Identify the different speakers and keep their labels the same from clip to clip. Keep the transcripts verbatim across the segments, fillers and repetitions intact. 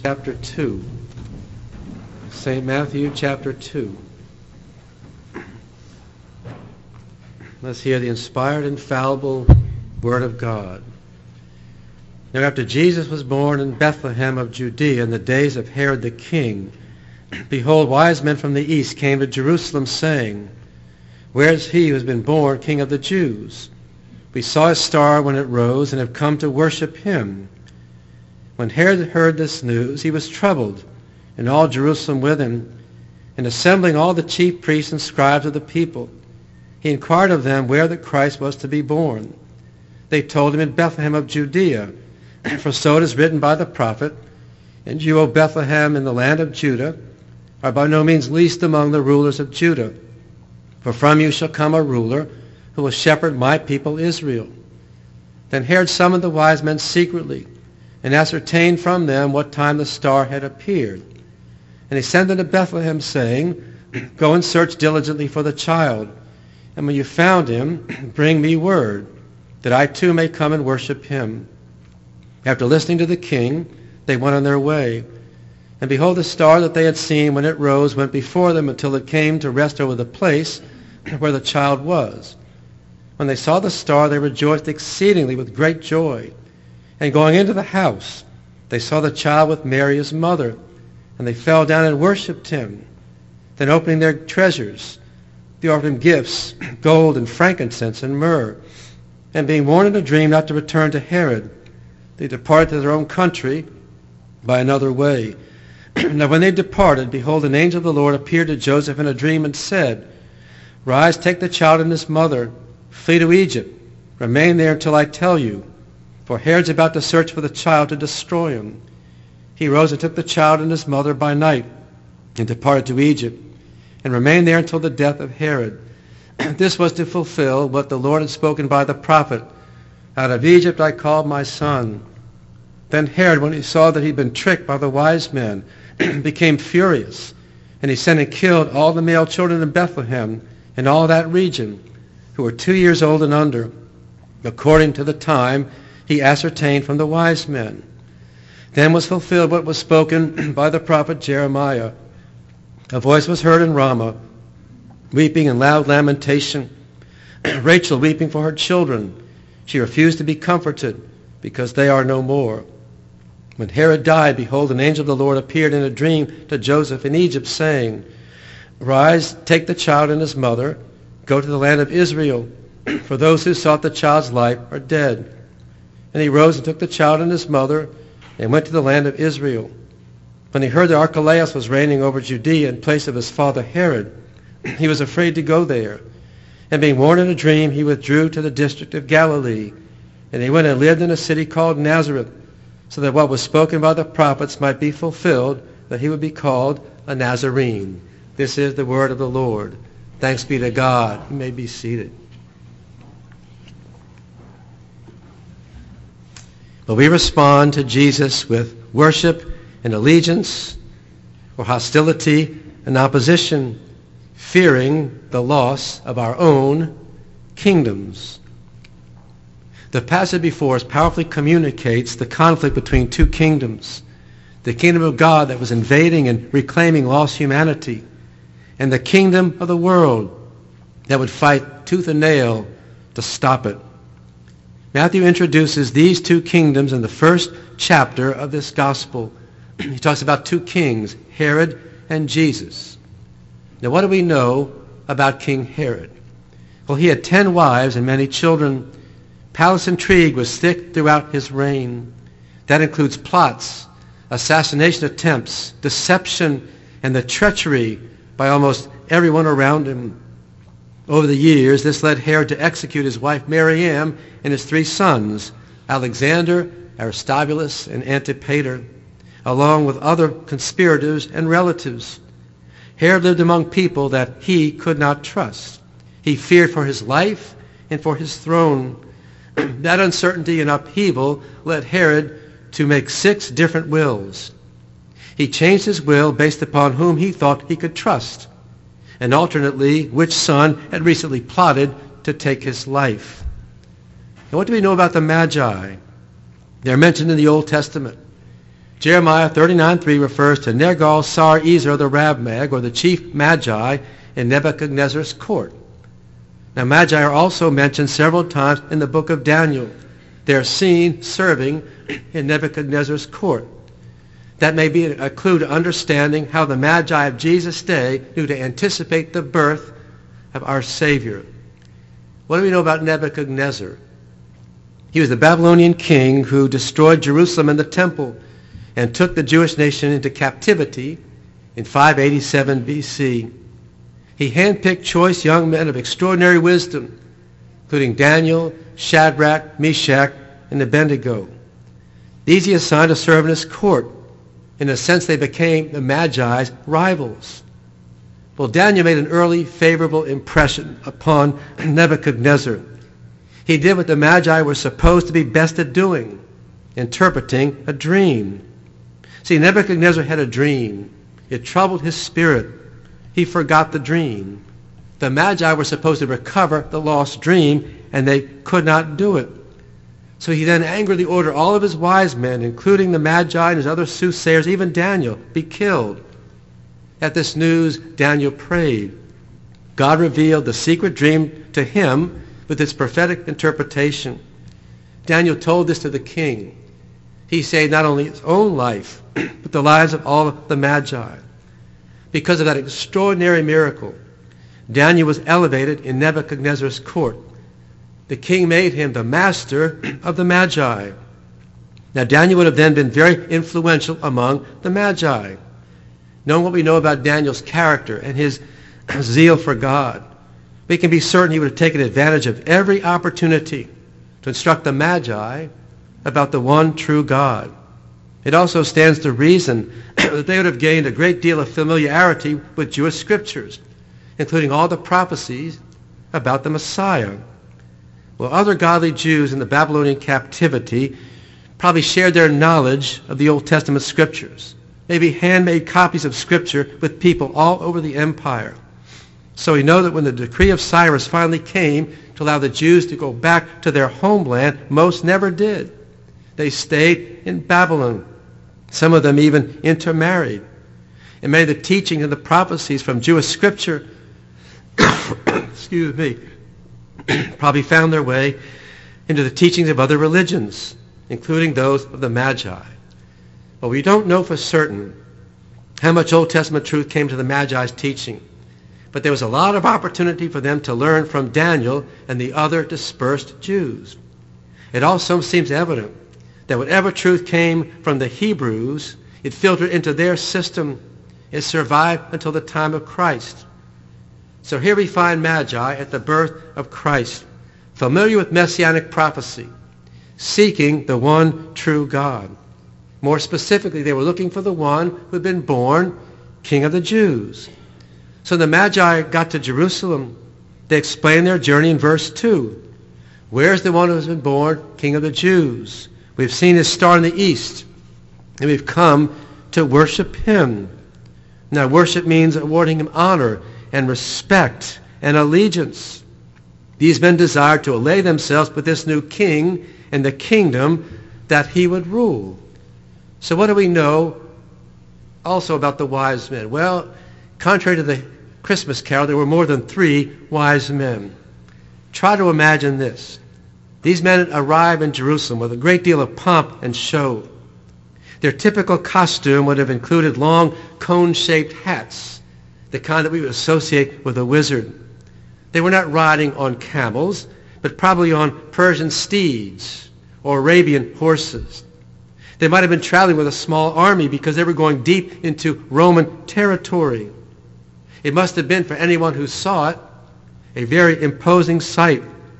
Speaker 1: chapter two. Saint Matthew chapter two. Let's hear the inspired, infallible Word of God. Now after Jesus was born in Bethlehem of Judea in the days of Herod the king, behold, wise men from the east came to Jerusalem, saying, Where is he who has been born King of the Jews? We saw his star when it rose and have come to worship him. When Herod heard this news, he was troubled, and all Jerusalem with him. And assembling all the chief priests and scribes of the people, he inquired of them where the Christ was to be born. They told him, in Bethlehem of Judea. For so it is written by the prophet, And you, O Bethlehem, in the land of Judah, are by no means least among the rulers of Judah. For from you shall come a ruler who will shepherd my people Israel. Then Herod summoned the wise men secretly, and ascertained from them what time the star had appeared. And he sent them to Bethlehem, saying, Go and search diligently for the child, and when you found him, bring me word, that I too may come and worship him. After listening to the king, they went on their way. And behold, the star that they had seen when it rose went before them until it came to rest over the place where the child was. When they saw the star, they rejoiced exceedingly with great joy. And going into the house, they saw the child with Mary his mother, and they fell down and worshipped him. Then opening their treasures, they offered him gifts, gold and frankincense and myrrh. And being warned in a dream not to return to Herod, they departed to their own country by another way. Now when they departed, behold, an angel of the Lord appeared to Joseph in a dream and said, Rise, take the child and his mother, flee to Egypt, remain there until I tell you. For Herod's about to search for the child to destroy him. He rose and took the child and his mother by night and departed to Egypt and remained there until the death of Herod. This was to fulfill what the Lord had spoken by the prophet, Out of Egypt I called my son. Then Herod, when he saw that he had been tricked by the wise men, became furious, and he sent and killed all the male children in Bethlehem and all that region who were two years old and under, according to the time he ascertained from the wise men. Then was fulfilled what was spoken by the prophet Jeremiah. A voice was heard in Ramah, weeping and loud lamentation, Rachel weeping for her children. She refused to be comforted, because they are no more. When Herod died, behold, an angel of the Lord appeared in a dream to Joseph in Egypt, saying, Rise, take the child and his mother, go to the land of Israel, for those who sought the child's life are dead. And he rose and took the child and his mother and went to the land of Israel. When he heard that Archelaus was reigning over Judea in place of his father Herod, he was afraid to go there. And being warned in a dream, he withdrew to the district of Galilee. And he went and lived in a city called Nazareth, so that what was spoken by the prophets might be fulfilled, that he would be called a Nazarene. This is the word of the Lord. Thanks be to God. You may be seated. But we respond to Jesus with worship and allegiance, or hostility and opposition, fearing the loss of our own kingdoms. The passage before us powerfully communicates the conflict between two kingdoms, the kingdom of God that was invading and reclaiming lost humanity, and the kingdom of the world that would fight tooth and nail to stop it. Matthew introduces these two kingdoms in the first chapter of this gospel. He talks about two kings, Herod and Jesus. Now what do we know about King Herod? Well, he had ten wives and many children. Palace intrigue was thick throughout his reign. That includes plots, assassination attempts, deception, and the treachery by almost everyone around him. Over the years, this led Herod to execute his wife Mariam and his three sons, Alexander, Aristobulus, and Antipater, along with other conspirators and relatives. Herod lived among people that he could not trust. He feared for his life and for his throne. That uncertainty and upheaval led Herod to make six different wills. He changed his will based upon whom he thought he could trust, and alternately which son had recently plotted to take his life. And what do we know about the Magi? They're mentioned in the Old Testament. Jeremiah thirty-nine three refers to Nergal-Sar-Ezer the Rabmag, or the chief magi, in Nebuchadnezzar's court. Now, magi are also mentioned several times in the book of Daniel. They are seen serving in Nebuchadnezzar's court. That may be a clue to understanding how the magi of Jesus' day knew to anticipate the birth of our Savior. What do we know about Nebuchadnezzar? He was the Babylonian king who destroyed Jerusalem and the temple and took the Jewish nation into captivity in five eighty-seven B C. He handpicked choice young men of extraordinary wisdom, including Daniel, Shadrach, Meshach, and Abednego. These he assigned to serve in his court. In a sense, they became the Magi's rivals. Well, Daniel made an early favorable impression upon Nebuchadnezzar. He did what the Magi were supposed to be best at doing, interpreting a dream. See, Nebuchadnezzar had a dream. It troubled his spirit. He forgot the dream. The Magi were supposed to recover the lost dream, and they could not do it. So he then angrily ordered all of his wise men, including the Magi and his other soothsayers, even Daniel, be killed. At this news, Daniel prayed. God revealed the secret dream to him with its prophetic interpretation. Daniel told this to the king. He saved not only his own life, but the lives of all of the Magi. Because of that extraordinary miracle, Daniel was elevated in Nebuchadnezzar's court. The king made him the master of the Magi. Now, Daniel would have then been very influential among the Magi. Knowing what we know about Daniel's character and his zeal for God, we can be certain he would have taken advantage of every opportunity to instruct the Magi about the one true God. It also stands to reason that they would have gained a great deal of familiarity with Jewish scriptures, including all the prophecies about the Messiah. Well, other godly Jews in the Babylonian captivity probably shared their knowledge of the Old Testament scriptures, maybe handmade copies of scripture with people all over the empire. So we know that when the decree of Cyrus finally came to allow the Jews to go back to their homeland, most never did. They stayed in Babylon. Some of them even intermarried. And many of the teaching and the prophecies from Jewish scripture excuse me, probably found their way into the teachings of other religions, including those of the Magi. But we don't know for certain how much Old Testament truth came to the Magi's teaching. But there was a lot of opportunity for them to learn from Daniel and the other dispersed Jews. It also seems evident that whatever truth came from the Hebrews, it filtered into their system. It survived until the time of Christ. So here we find Magi at the birth of Christ, familiar with messianic prophecy, seeking the one true God. More specifically, they were looking for the one who had been born King of the Jews. So the Magi got to Jerusalem. They explained their journey in verse two. Where's the one who has been born King of the Jews? We've seen his star in the east, and we've come to worship him. Now, worship means awarding him honor and respect and allegiance. These men desired to allay themselves with this new king and the kingdom that he would rule. So what do we know also about the wise men? Well, contrary to the Christmas carol, there were more than three wise men. Try to imagine this. These men arrive in Jerusalem with a great deal of pomp and show. Their typical costume would have included long cone-shaped hats, the kind that we would associate with a wizard. They were not riding on camels, but probably on Persian steeds or Arabian horses. They might have been traveling with a small army because they were going deep into Roman territory. It must have been, for anyone who saw it, a very imposing sight.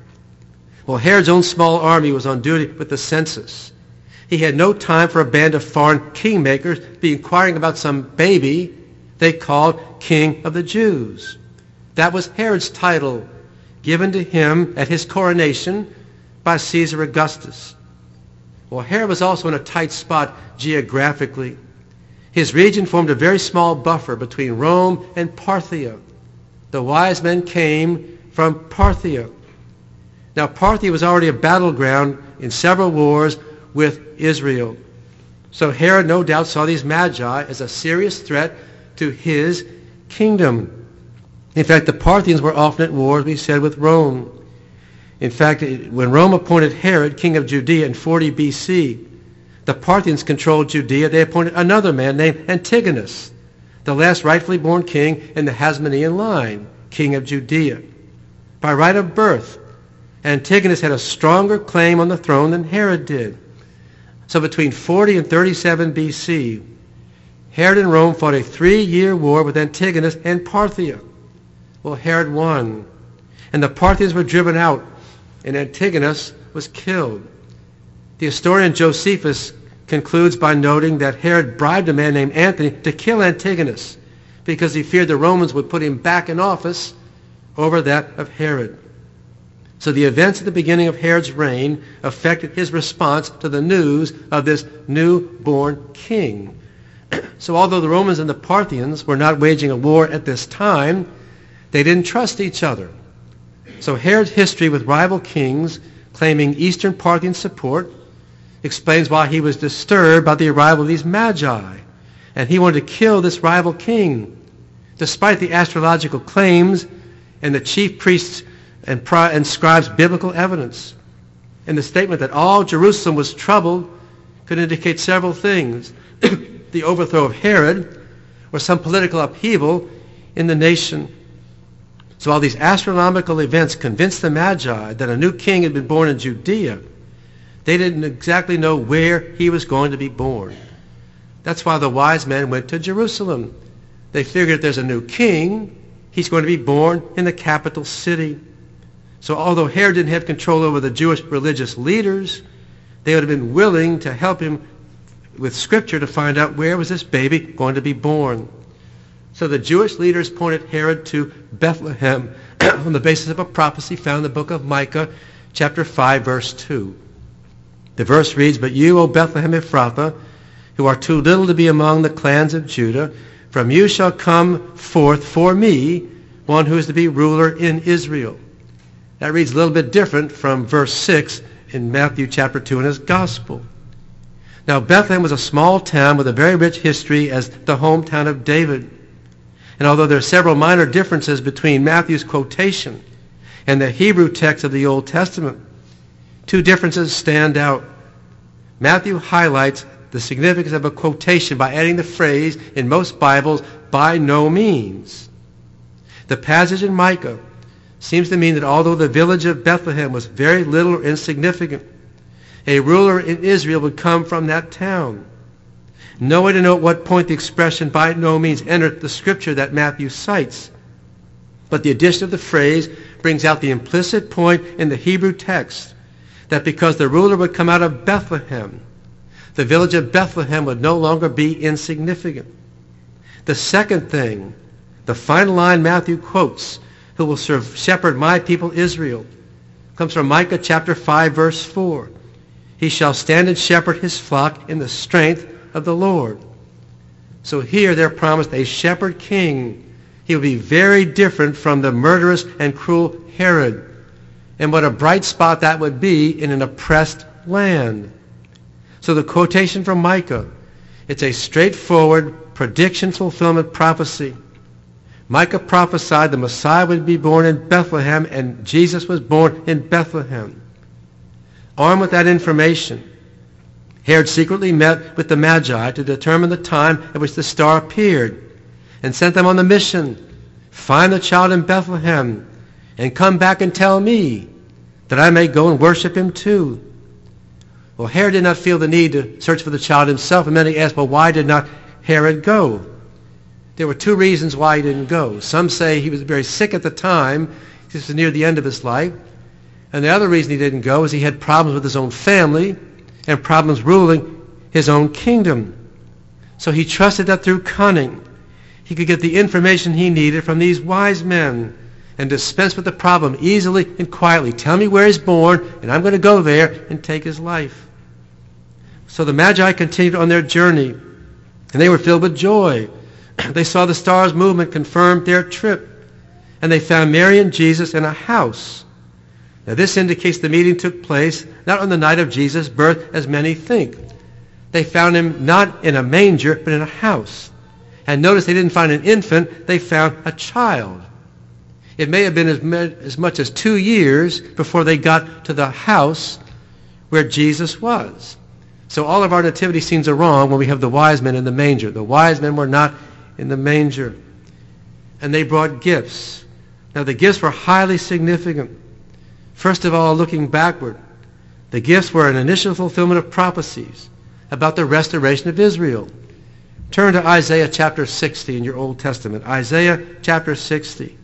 Speaker 1: Well, Herod's own small army was on duty with the census. He had no time for a band of foreign kingmakers be inquiring about some baby they called King of the Jews. That was Herod's title, given to him at his coronation by Caesar Augustus. Well, Herod was also in a tight spot geographically. His region formed a very small buffer between Rome and Parthia. The wise men came from Parthia. Now, Parthia was already a battleground in several wars with Israel. So Herod no doubt saw these magi as a serious threat to his kingdom. In fact, the Parthians were often at war, as we said, with Rome. In fact, when Rome appointed Herod king of Judea in forty B C, the Parthians controlled Judea. They appointed another man named Antigonus, the last rightfully born king in the Hasmonean line, king of Judea. By right of birth, Antigonus had a stronger claim on the throne than Herod did. So between forty and thirty-seven B C, Herod and Rome fought a three-year war with Antigonus and Parthia. Well, Herod won, and the Parthians were driven out, and Antigonus was killed. The historian Josephus concludes by noting that Herod bribed a man named Anthony to kill Antigonus because he feared the Romans would put him back in office over that of Herod. So the events at the beginning of Herod's reign affected his response to the news of this newborn king. So although the Romans and the Parthians were not waging a war at this time, they didn't trust each other. So Herod's history with rival kings claiming Eastern Parthian support explains why he was disturbed by the arrival of these magi. And he wanted to kill this rival king, despite the astrological claims and the chief priests and, pri- and scribes' biblical evidence. And the statement that all Jerusalem was troubled could indicate several things. The overthrow of Herod, or some political upheaval in the nation. So all these astronomical events convinced the Magi that a new king had been born in Judea. They didn't exactly know where he was going to be born. That's why the wise men went to Jerusalem. They figured if there's a new king, he's going to be born in the capital city. So although Herod didn't have control over the Jewish religious leaders, they would have been willing to help him with Scripture to find out where was this baby going to be born. So the Jewish leaders pointed Herod to Bethlehem on the basis of a prophecy found in the book of Micah, chapter five, verse two. The verse reads, "But you, O Bethlehem Ephrathah, who are too little to be among the clans of Judah, from you shall come forth for me one who is to be ruler in Israel." That reads a little bit different from verse six in Matthew chapter two in his gospel. Now Bethlehem was a small town with a very rich history as the hometown of David. And although there are several minor differences between Matthew's quotation and the Hebrew text of the Old Testament, two differences stand out. Matthew highlights the significance of a quotation by adding the phrase in most Bibles, "by no means." The passage in Micah seems to mean that although the village of Bethlehem was very little or insignificant, a ruler in Israel would come from that town. No way to know at what point the expression "by no means" entered the scripture that Matthew cites. But the addition of the phrase brings out the implicit point in the Hebrew text that because the ruler would come out of Bethlehem, the village of Bethlehem would no longer be insignificant. The second thing, the final line Matthew quotes, "who will serve, shepherd my people Israel," comes from Micah chapter five, verse four. "He shall stand and shepherd his flock in the strength of the Lord." So here they're promised a shepherd king. He will be very different from the murderous and cruel Herod. And what a bright spot that would be in an oppressed land. So the quotation from Micah, it's a straightforward prediction fulfillment prophecy. Micah prophesied the Messiah would be born in Bethlehem, and Jesus was born in Bethlehem. Armed with that information, Herod secretly met with the Magi to determine the time at which the star appeared and sent them on the mission, "Find the child in Bethlehem and come back and tell me that I may go and worship him too." Well, Herod did not feel the need to search for the child himself, and many asked, well, why did not Herod go? There were two reasons why he didn't go. Some say he was very sick at the time. This was near the end of his life. And the other reason he didn't go is he had problems with his own family and problems ruling his own kingdom. So he trusted that through cunning, he could get the information he needed from these wise men and dispense with the problem easily and quietly. Tell me where he's born, and I'm going to go there and take his life. So the Magi continued on their journey, and they were filled with joy. They saw the star's movement confirmed their trip, and they found Mary and Jesus in a house. Now this indicates the meeting took place not on the night of Jesus' birth, as many think. They found him not in a manger, but in a house. And notice they didn't find an infant, they found a child. It may have been as, as much as two years before they got to the house where Jesus was. So all of our nativity scenes are wrong when we have the wise men in the manger. The wise men were not in the manger. And they brought gifts. Now the gifts were highly significant. First of all, looking backward, the gifts were an initial fulfillment of prophecies about the restoration of Israel. Turn to Isaiah chapter sixty in your Old Testament. Isaiah chapter sixty.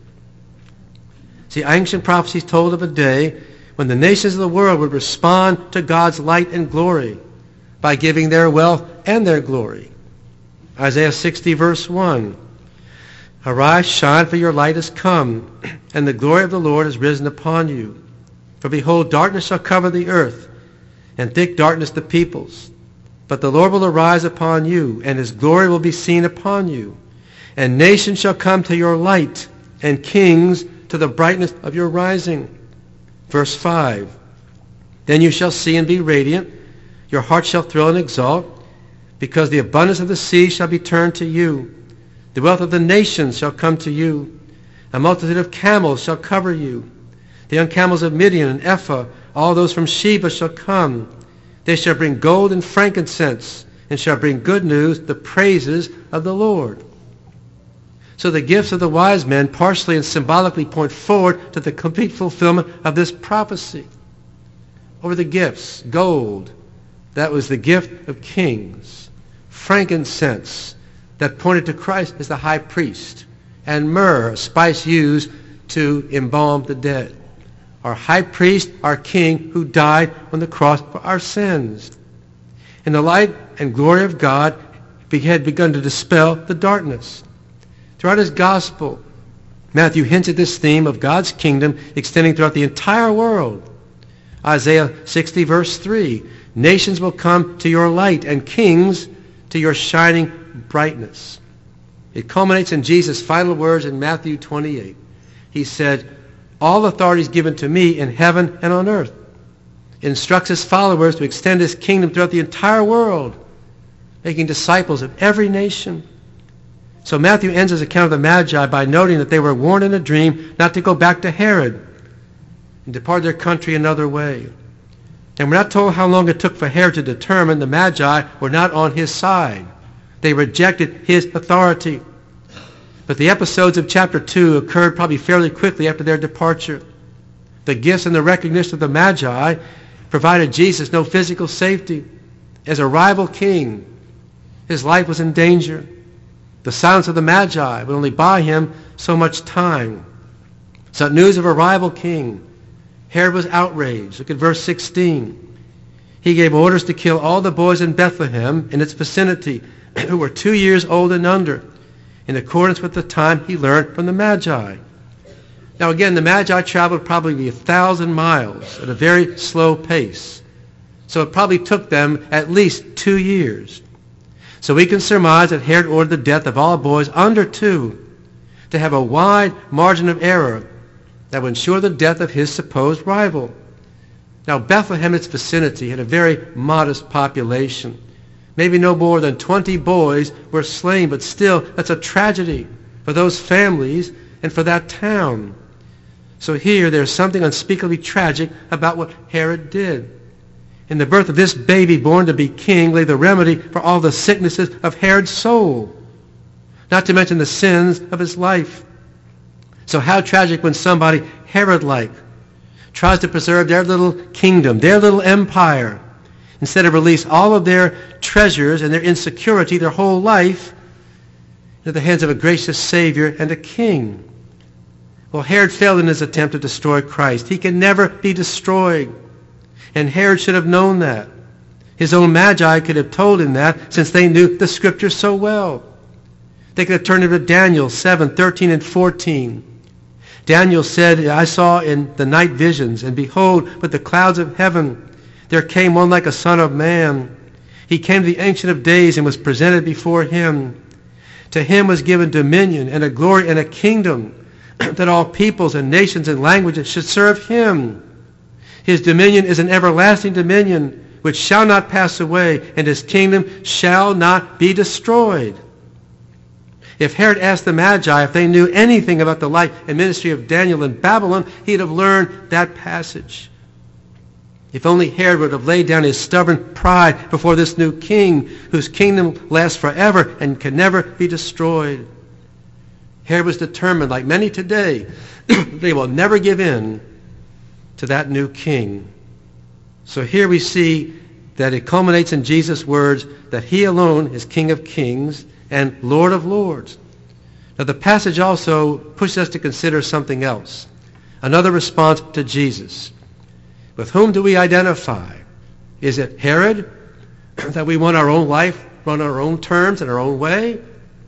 Speaker 1: See, ancient prophecies told of a day when the nations of the world would respond to God's light and glory by giving their wealth and their glory. Isaiah sixty verse one. Arise, shine, for your light has come, and the glory of the Lord is risen upon you. For behold, darkness shall cover the earth, and thick darkness the peoples. But the Lord will arise upon you, and his glory will be seen upon you. And nations shall come to your light, and kings to the brightness of your rising. Verse five. Then you shall see and be radiant. Your heart shall thrill and exult, because the abundance of the sea shall be turned to you. The wealth of the nations shall come to you. A multitude of camels shall cover you. The young camels of Midian and Ephah, all those from Sheba shall come. They shall bring gold and frankincense, and shall bring good news, the praises of the Lord. So the gifts of the wise men partially and symbolically point forward to the complete fulfillment of this prophecy. What were the gifts? Gold. That was the gift of kings. Frankincense, that pointed to Christ as the high priest. And myrrh, a spice used to embalm the dead. Our high priest, our king, who died on the cross for our sins. And the light and glory of God had begun to dispel the darkness. Throughout his gospel, Matthew hints at this theme of God's kingdom extending throughout the entire world. Isaiah sixty verse three, nations will come to your light, and kings to your shining brightness. It culminates in Jesus' final words in Matthew twenty-eight. He said, all authority is given to me in heaven and on earth. It instructs his followers to extend his kingdom throughout the entire world, making disciples of every nation. So Matthew ends his account of the Magi by noting that they were warned in a dream not to go back to Herod and depart their country another way. And we're not told how long it took for Herod to determine the Magi were not on his side. They rejected his authority. But the episodes of chapter two occurred probably fairly quickly after their departure. The gifts and the recognition of the Magi provided Jesus no physical safety. As a rival king, his life was in danger. The silence of the Magi would only buy him so much time. So news of a rival king, Herod was outraged. Look at verse sixteen. He gave orders to kill all the boys in Bethlehem and its vicinity who were two years old and under, in accordance with the time he learned from the Magi. Now again, the Magi traveled probably a thousand miles at a very slow pace. So it probably took them at least two years. So we can surmise that Herod ordered the death of all boys under two to have a wide margin of error that would ensure the death of his supposed rival. Now Bethlehem, its vicinity, had a very modest population. Maybe no more than twenty boys were slain, but still, that's a tragedy for those families and for that town. So here, there's something unspeakably tragic about what Herod did. In the birth of this baby born to be king lay the remedy for all the sicknesses of Herod's soul, not to mention the sins of his life. So how tragic when somebody Herod-like tries to preserve their little kingdom, their little empire, instead of release all of their treasures and their insecurity, their whole life, into the hands of a gracious Savior and a king. Well, Herod failed in his attempt to destroy Christ. He can never be destroyed. And Herod should have known that. His own Magi could have told him that, since they knew the Scriptures so well. They could have turned him to Daniel seven, thirteen, and fourteen. Daniel said, I saw in the night visions, and behold, with the clouds of heaven, there came one like a son of man. He came to the Ancient of Days and was presented before him. To him was given dominion and a glory and a kingdom, that all peoples and nations and languages should serve him. His dominion is an everlasting dominion which shall not pass away, and his kingdom shall not be destroyed. If Herod asked the Magi if they knew anything about the life and ministry of Daniel in Babylon, he'd have learned that passage. If only Herod would have laid down his stubborn pride before this new king, whose kingdom lasts forever and can never be destroyed. Herod was determined, like many today, they will never give in to that new king. So here we see that it culminates in Jesus' words that he alone is King of kings and Lord of lords. Now the passage also pushes us to consider something else, another response to Jesus. With whom do we identify? Is it Herod, that we want our own life, run our own terms in our own way?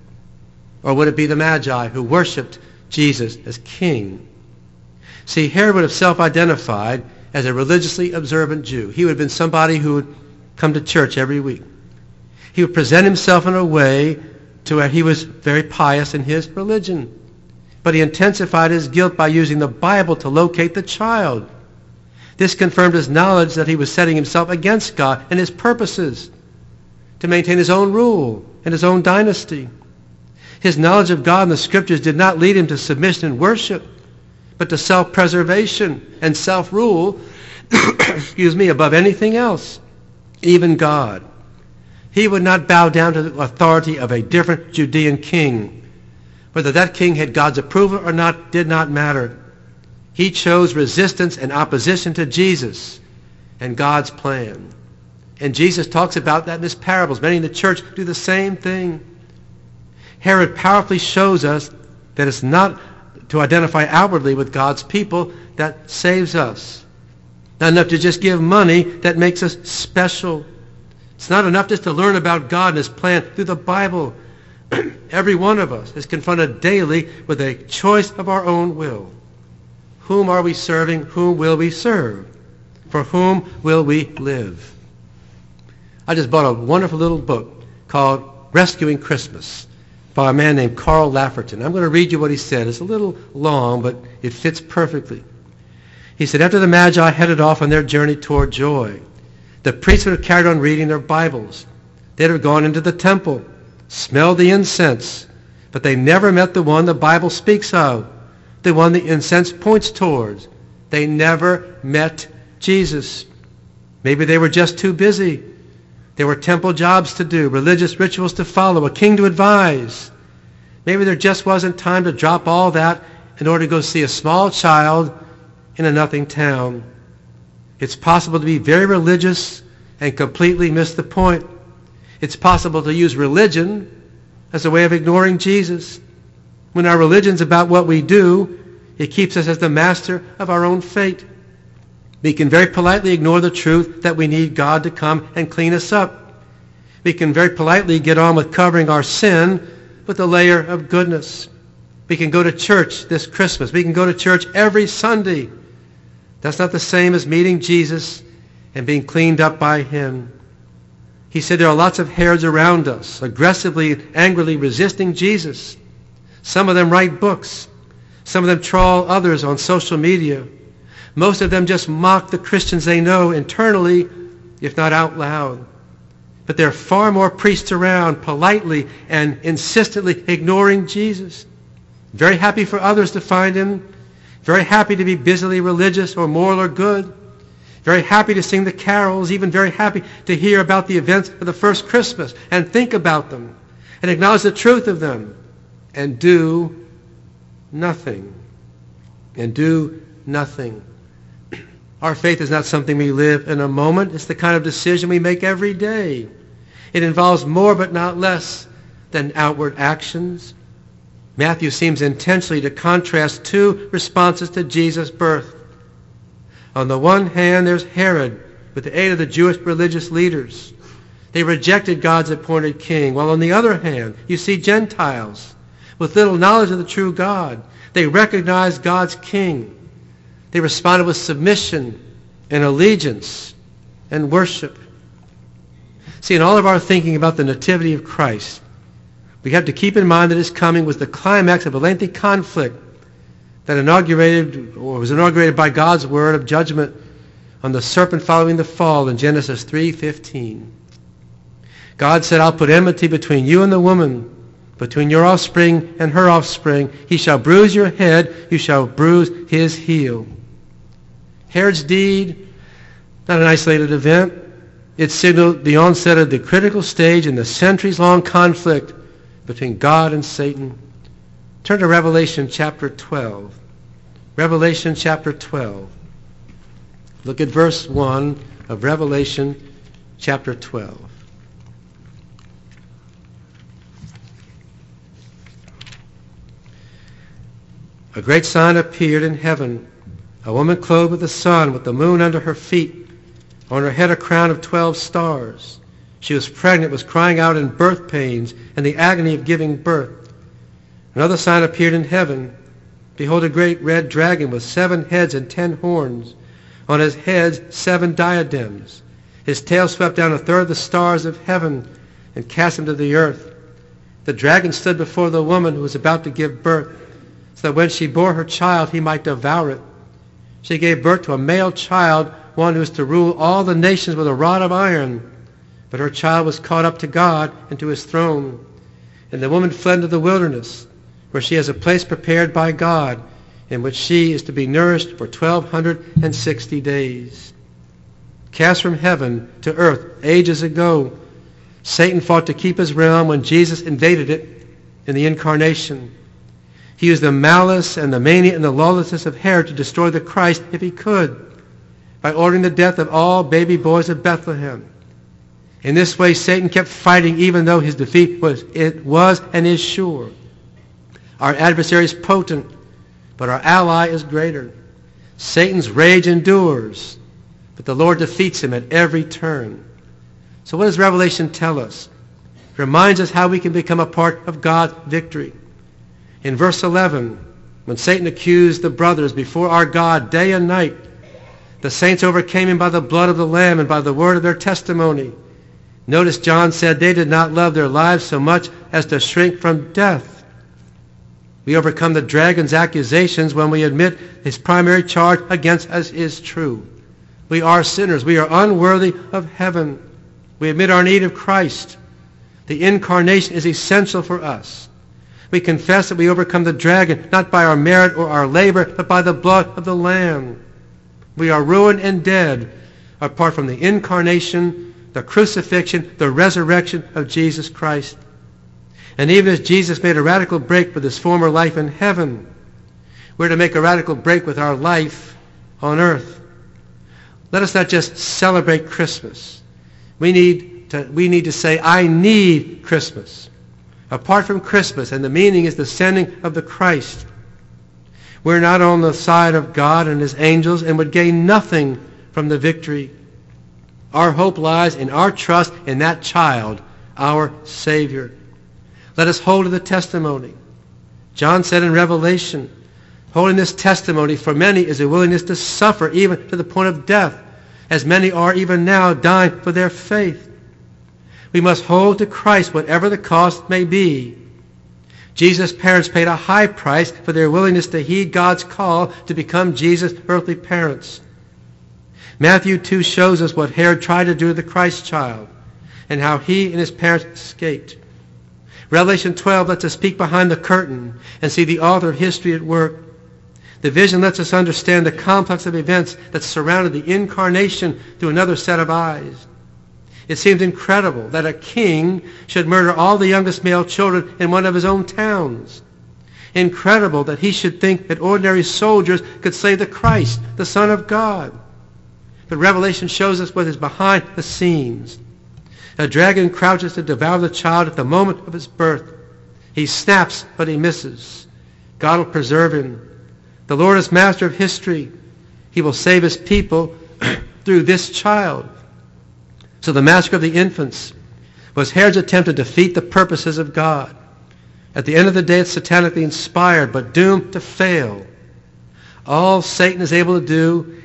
Speaker 1: Or would it be the Magi who worshipped Jesus as king? See, Herod would have self-identified as a religiously observant Jew. He would have been somebody who would come to church every week. He would present himself in a way to where he was very pious in his religion. But he intensified his guilt by using the Bible to locate the child. This confirmed his knowledge that he was setting himself against God and his purposes to maintain his own rule and his own dynasty. His knowledge of God and the Scriptures did not lead him to submission and worship, but to self-preservation and self-rule, excuse me, above anything else, even God. He would not bow down to the authority of a different Judean king. Whether that king had God's approval or not did not matter. He chose resistance and opposition to Jesus and God's plan. And Jesus talks about that in his parables. Many in the church do the same thing. Herod powerfully shows us that it's not to identify outwardly with God's people that saves us. Not enough to just give money that makes us special. It's not enough just to learn about God and his plan through the Bible. Every one of us is confronted daily with a choice of our own will. Whom are we serving? Whom will we serve? For whom will we live? I just bought a wonderful little book called Rescuing Christmas by a man named Carl Lafferton. I'm going to read you what he said. It's a little long, but it fits perfectly. He said, after the Magi headed off on their journey toward joy, the priests would have carried on reading their Bibles. They'd have gone into the temple, smelled the incense, but they never met the one the Bible speaks of, the one the incense points towards. They never met Jesus. Maybe they were just too busy. There were temple jobs to do, religious rituals to follow, a king to advise. Maybe there just wasn't time to drop all that in order to go see a small child in a nothing town. It's possible to be very religious and completely miss the point. It's possible to use religion as a way of ignoring Jesus. When our religion's about what we do, it keeps us as the master of our own fate. We can very politely ignore the truth that we need God to come and clean us up. We can very politely get on with covering our sin with a layer of goodness. We can go to church this Christmas. We can go to church every Sunday. That's not the same as meeting Jesus and being cleaned up by him. He said there are lots of Herods around us, aggressively and angrily resisting Jesus. Some of them write books. Some of them trawl others on social media. Most of them just mock the Christians they know internally, if not out loud. But there are far more priests around, politely and insistently ignoring Jesus. Very happy for others to find him. Very happy to be busily religious or moral or good. Very happy to sing the carols. Even very happy to hear about the events of the first Christmas and think about them and acknowledge the truth of them and do nothing. And do nothing. Our faith is not something we live in a moment. It's the kind of decision we make every day. It involves more but not less than outward actions. Matthew seems intentionally to contrast two responses to Jesus' birth. On the one hand, there's Herod with the aid of the Jewish religious leaders. They rejected God's appointed king. While on the other hand, you see Gentiles with little knowledge of the true God. They recognized God's king. They responded with submission and allegiance and worship. See, in all of our thinking about the nativity of Christ, we have to keep in mind that his coming was the climax of a lengthy conflict that inaugurated or was inaugurated by God's word of judgment on the serpent following the fall in Genesis three fifteen. God said, I'll put enmity between you and the woman, between your offspring and her offspring. He shall bruise your head, you shall bruise his heel. Herod's deed, not an isolated event. It signaled the onset of the critical stage in the centuries-long conflict between God and Satan. Turn to Revelation chapter twelve. Revelation chapter twelve. Look at verse one of Revelation chapter twelve. A great sign appeared in heaven, a woman clothed with the sun, with the moon under her feet, on her head a crown of twelve stars. She was pregnant, was crying out in birth pains and the agony of giving birth. Another sign appeared in heaven. Behold, a great red dragon with seven heads and ten horns. On his heads seven diadems. His tail swept down a third of the stars of heaven and cast them to the earth. The dragon stood before the woman who was about to give birth, so that when she bore her child, he might devour it. She gave birth to a male child, one who is to rule all the nations with a rod of iron. But her child was caught up to God and to his throne. And the woman fled into the wilderness, where she has a place prepared by God, in which she is to be nourished for twelve sixty days. Cast from heaven to earth ages ago, Satan fought to keep his realm when Jesus invaded it in the incarnation. He used the malice and the mania and the lawlessness of Herod to destroy the Christ if he could, by ordering the death of all baby boys of Bethlehem. In this way, Satan kept fighting even though his defeat was, it was and is sure. Our adversary is potent, but our ally is greater. Satan's rage endures, but the Lord defeats him at every turn. So what does Revelation tell us? It reminds us how we can become a part of God's victory. In verse eleven, when Satan accused the brothers before our God day and night, the saints overcame him by the blood of the Lamb and by the word of their testimony. Notice John said they did not love their lives so much as to shrink from death. We overcome the dragon's accusations when we admit his primary charge against us is true. We are sinners. We are unworthy of heaven. We admit our need of Christ. The incarnation is essential for us. We confess that we overcome the dragon not by our merit or our labor, but by the blood of the Lamb. We are ruined and dead apart from the incarnation, the crucifixion, the resurrection of Jesus Christ. And even as Jesus made a radical break with his former life in heaven, we're to make a radical break with our life on earth. Let us not just celebrate Christmas. We need to, we need to say, I need Christmas. Apart from Christmas, and the meaning is the sending of the Christ, we're not on the side of God and his angels and would gain nothing from the victory. Our hope lies in our trust in that child, our Savior. Let us hold to the testimony. John said in Revelation, holding this testimony for many is a willingness to suffer even to the point of death, as many are even now dying for their faith. We must hold to Christ whatever the cost may be. Jesus' parents paid a high price for their willingness to heed God's call to become Jesus' earthly parents. Matthew two shows us what Herod tried to do to the Christ child and how he and his parents escaped. Revelation twelve lets us peek behind the curtain and see the author of history at work. The vision lets us understand the complex of events that surrounded the incarnation through another set of eyes. It seems incredible that a king should murder all the youngest male children in one of his own towns. Incredible that he should think that ordinary soldiers could slay the Christ, the Son of God. But Revelation shows us what is behind the scenes. A dragon crouches to devour the child at the moment of his birth. He snaps, but he misses. God will preserve him. The Lord is master of history. He will save his people through this child. So the massacre of the infants was Herod's attempt to defeat the purposes of God. At the end of the day, it's satanically inspired, but doomed to fail. All Satan is able to do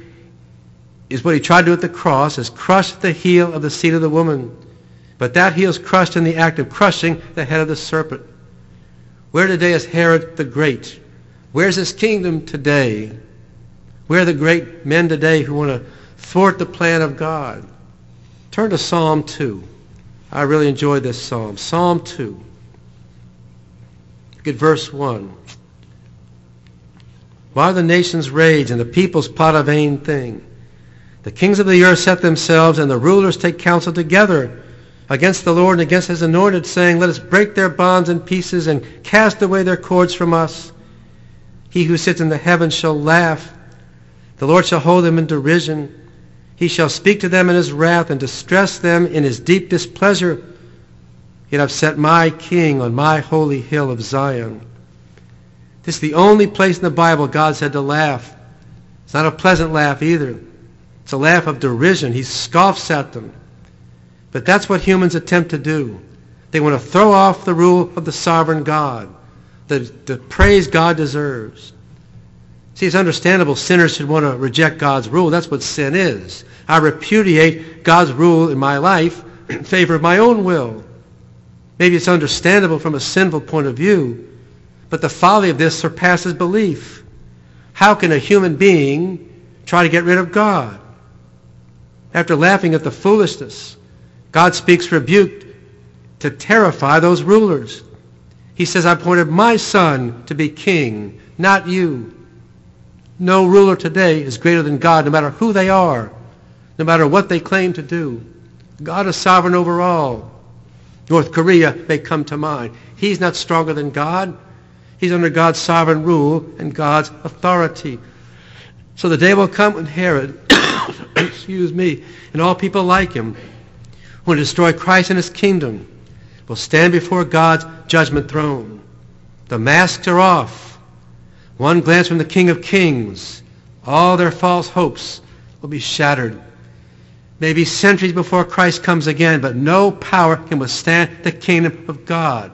Speaker 1: is what he tried to do at the cross, is crush the heel of the seed of the woman. But that heel is crushed in the act of crushing the head of the serpent. Where today is Herod the Great? Where's his kingdom today? Where are the great men today who want to thwart the plan of God. Turn to Psalm two. I really enjoyed this psalm. Psalm two. Look at verse one. Why the nations rage and the peoples plot a vain thing? The kings of the earth set themselves, and the rulers take counsel together against the Lord and against his anointed, saying, let us break their bonds in pieces and cast away their cords from us. He who sits in the heavens shall laugh. The Lord shall hold them in derision. He shall speak to them in his wrath and distress them in his deep displeasure. Yet I've set my king on my holy hill of Zion. This is the only place in the Bible God said to laugh. It's not a pleasant laugh either. It's a laugh of derision. He scoffs at them. But that's what humans attempt to do. They want to throw off the rule of the sovereign God, the, the praise God deserves. See, it's understandable sinners should want to reject God's rule. That's what sin is. I repudiate God's rule in my life in favor of my own will. Maybe it's understandable from a sinful point of view, but the folly of this surpasses belief. How can a human being try to get rid of God? After laughing at the foolishness, God speaks rebuke to terrify those rulers. He says, I appointed my son to be king, not you. No ruler today is greater than God, no matter who they are, no matter what they claim to do. God is sovereign over all. North Korea may come to mind. He's not stronger than God. He's under God's sovereign rule and God's authority. So the day will come when Herod, excuse me, and all people like him, who will destroy Christ and his kingdom, will stand before God's judgment throne. The masks are off. One glance from the King of Kings, all their false hopes will be shattered. Maybe centuries before Christ comes again, but no power can withstand the kingdom of God.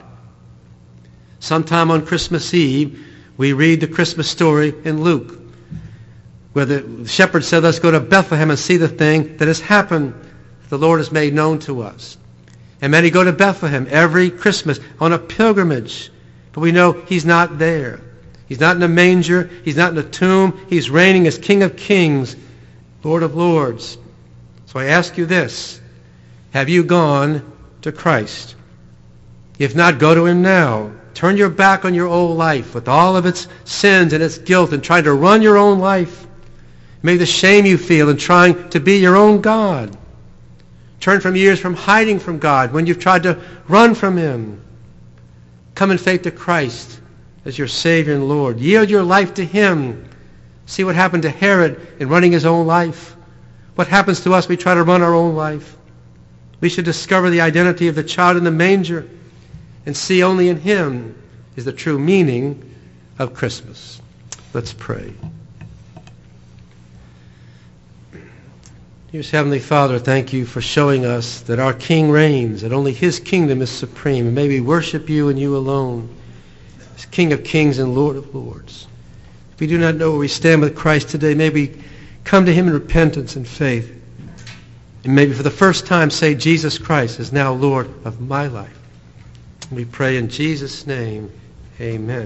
Speaker 1: Sometime on Christmas Eve, we read the Christmas story in Luke, where the shepherd said, let's go to Bethlehem and see the thing that has happened. The Lord has made known to us. And many go to Bethlehem every Christmas on a pilgrimage, but we know he's not there. He's not in a manger. He's not in a tomb. He's reigning as King of Kings, Lord of Lords. So I ask you this. Have you gone to Christ? If not, go to him now. Turn your back on your old life with all of its sins and its guilt and try to run your own life. Maybe the shame you feel in trying to be your own God. Turn from years from hiding from God when you've tried to run from him. Come in faith to Christ as your Savior and Lord. Yield your life to him. See what happened to Herod in running his own life. What happens to us when we try to run our own life. We should discover the identity of the child in the manger and see only in him is the true meaning of Christmas. Let's pray. Dear Heavenly Father, thank you for showing us that our King reigns, that only his kingdom is supreme, and may we worship you and you alone as King of Kings and Lord of Lords. If we do not know where we stand with Christ today, may we come to him in repentance and faith, and maybe for the first time say, Jesus Christ is now Lord of my life. We pray in Jesus' name, amen.